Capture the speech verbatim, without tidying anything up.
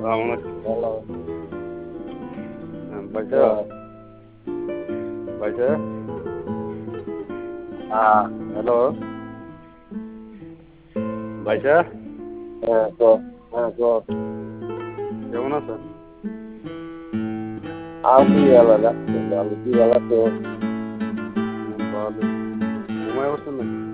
আমার হ্যালো। ভাইসা ভাইসা হ্যাঁ, হ্যালো ভাইসা হ্যাঁ, ক হ্যাঁ, ক কেমন আছেন? আমি ভালো রাখছি, ভালো কি ভালো তো ভালো ঘুমায় বসছেন নাকি?